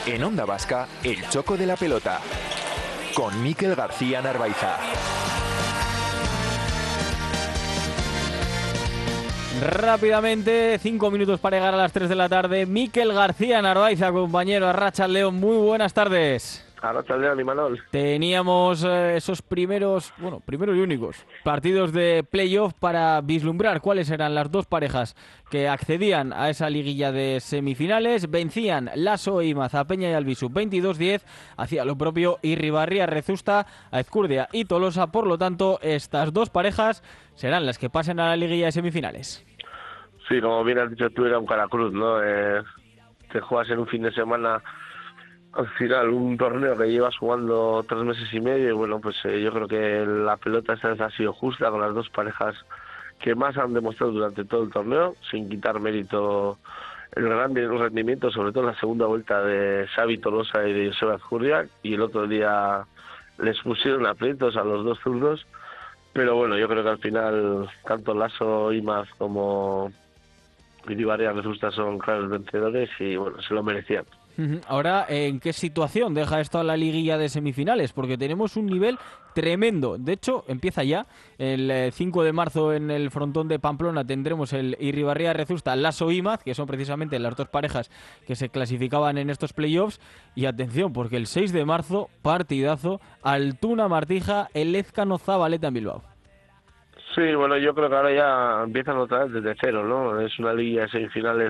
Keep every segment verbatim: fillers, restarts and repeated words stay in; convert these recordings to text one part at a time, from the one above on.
En Onda Vasca, el choco de la pelota. Con Mikel García Narváiza. Rápidamente, cinco minutos para llegar a las tres de la tarde. Mikel García Narváiza, compañero Arratsaldeon, muy buenas tardes. Arratsaldeon, Imanol. Teníamos eh, esos primeros, bueno, primeros y únicos partidos de playoff para vislumbrar cuáles eran las dos parejas que accedían a esa liguilla de semifinales. Vencían Lasso e Imaz a Peña y Albisu veintidós diez, hacía lo propio Irribarria Rezusta a Ezcurdia y Tolosa. Por lo tanto, estas dos parejas serán las que pasen a la liguilla de semifinales. Sí, como bien has dicho tú, era un caracruz, ¿no? Eh, te juegas en un fin de semana, al final, un torneo que llevas jugando tres meses y medio, y bueno, pues eh, yo creo que la pelota esta vez ha sido justa con las dos parejas que más han demostrado durante todo el torneo, sin quitar mérito el gran rendimiento, sobre todo en la segunda vuelta de Xavi Tolosa y de Joseba Ezcurdia, y el otro día les pusieron aprietos a los dos zurdos, pero bueno, yo creo que al final, tanto Lasso, Imaz como Irribarria Rezusta son claros vencedores y bueno, se lo merecían. Ahora, ¿en qué situación deja esto a la liguilla de semifinales? Porque tenemos un nivel tremendo. De hecho, empieza ya. El cinco de marzo en el frontón de Pamplona tendremos el Irribarria Rezusta, Lasso Imaz, que son precisamente las dos parejas que se clasificaban en estos playoffs. Y atención, porque el seis de marzo, partidazo, Altuna Martija, el Elezkano Zabaleta en Bilbao. Sí, bueno, yo creo que ahora ya empiezan otra vez desde cero, ¿no? Es una liga de semifinales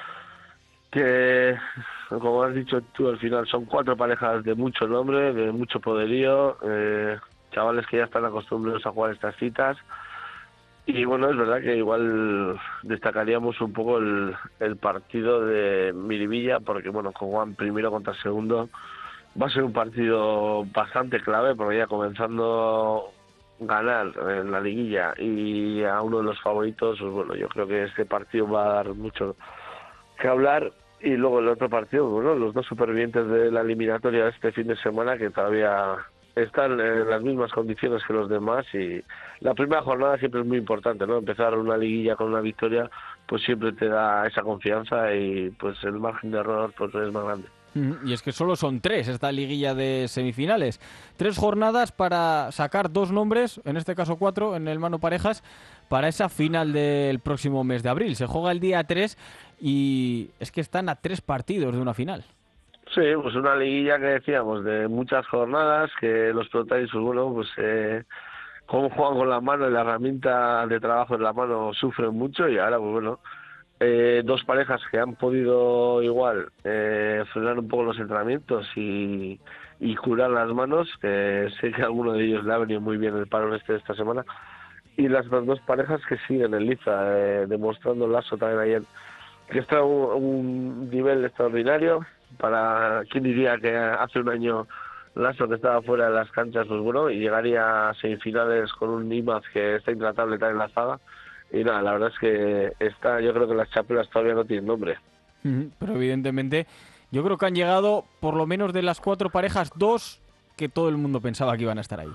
que, como has dicho tú, al final son cuatro parejas de mucho nombre, de mucho poderío, eh, chavales que ya están acostumbrados a jugar estas citas. Y bueno, es verdad que igual destacaríamos un poco el, el partido de Miribilla, porque bueno, con Juan primero contra segundo va a ser un partido bastante clave, porque ya comenzando ganar en la liguilla y a uno de los favoritos, pues bueno, yo creo que este partido va a dar mucho que hablar. Y luego el otro partido, bueno, los dos supervivientes de la eliminatoria de este fin de semana, que todavía están en las mismas condiciones que los demás, y la primera jornada siempre es muy importante, ¿no? Empezar una liguilla con una victoria pues siempre te da esa confianza y pues el margen de error pues es más grande. Y es que solo son tres esta liguilla de semifinales. Tres jornadas para sacar dos nombres, en este caso cuatro, en el mano parejas, para esa final del próximo mes de abril. Se juega el día tres y es que están a tres partidos de una final. Sí, pues una liguilla que decíamos de muchas jornadas, que los protagonistas, bueno, pues eh, como juegan con la mano y la herramienta de trabajo en la mano sufren mucho, y ahora pues bueno, Eh, dos parejas que han podido igual eh, frenar un poco los entrenamientos y, y curar las manos, que sé que a alguno de ellos le ha venido muy bien el parón este de esta semana, y las dos parejas que siguen en liza, eh, demostrando Lasso también ayer que está a un, un nivel extraordinario. Para quien diría que hace un año Lasso, que estaba fuera de las canchas, pues bueno, y llegaría a semifinales con un Imaz que está intratable también en la zaga. Y nada, la verdad es que está, yo creo que las chapelas todavía no tienen nombre. Pero evidentemente, yo creo que han llegado, por lo menos de las cuatro parejas, dos que todo el mundo pensaba que iban a estar ahí.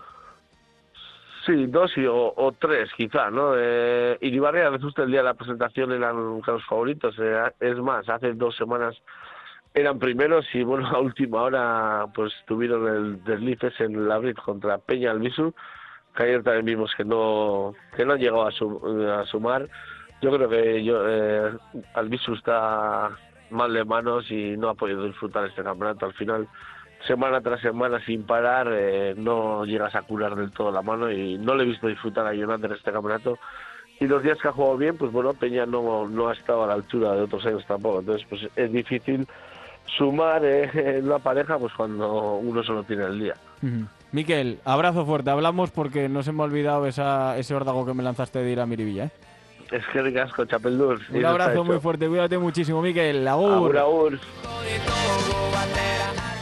Sí, dos y, o, o tres quizá, ¿no? Eh, Irribarria Rezusta el día de la presentación eran los favoritos. Eh, es más, hace dos semanas eran primeros y bueno, a última hora pues tuvieron el deslices en el Labrit contra Peña Albisu, que ayer también vimos que no que no han llegado a, sum, a sumar. Yo creo que yo eh, Albisu está mal de manos y no ha podido disfrutar este campeonato. Al final, semana tras semana sin parar, eh, no llegas a curar del todo la mano, y no le he visto disfrutar a Jonathan en este campeonato. Y los días que ha jugado bien, pues bueno, Peña no, no ha estado a la altura de otros años tampoco. Entonces, pues es difícil sumar eh, en una pareja pues cuando uno solo tiene el día. Uh-huh. Mikel, abrazo fuerte. Hablamos porque no se me ha olvidado esa, ese órdago que me lanzaste de ir a Miribilla, ¿eh? Es que ricasco, Chapeldurs. Un abrazo muy fuerte, cuídate muchísimo, Mikel. Agur. Agur, agur.